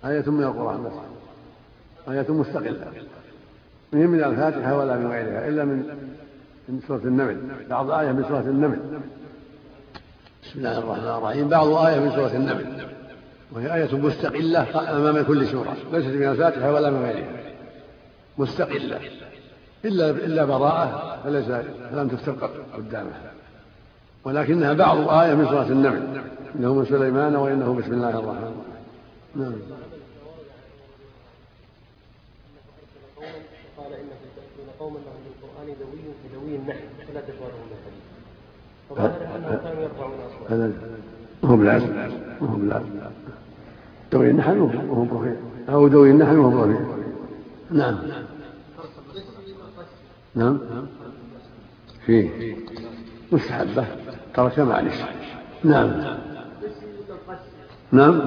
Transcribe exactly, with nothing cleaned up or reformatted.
آية من القرآن بس، آية مستقلة من من الفاتحة ولا من غيرها إلا من من سورة النمل، بعض آية من سورة النمل. بسم الله الرحمن الرحيم. بعض آية من سورة النمل، وهي آية مستقلة أمام كل سورة، ليست من الفاتحة ولا من غيرها، مستقلة إلا إلا براءة فليس فلم تفترق قدامها، ولكنها بعض آية من سورة النمل، إنه من سليمان وإنه بسم الله الرحمن الرحيم. نعم. قال إن قوما لهم بالقرآن دوي كدوي النحل فلا تشغلهم بالحديث، فظاهر أنهم كانوا يرفعون أصواتهم. هم لازم هم لازم دوي النحل وهم رفيع، أو دوي النحل وهم رفيع. نعم نعم فيه مستحبة ترك معلش. نعم نعم.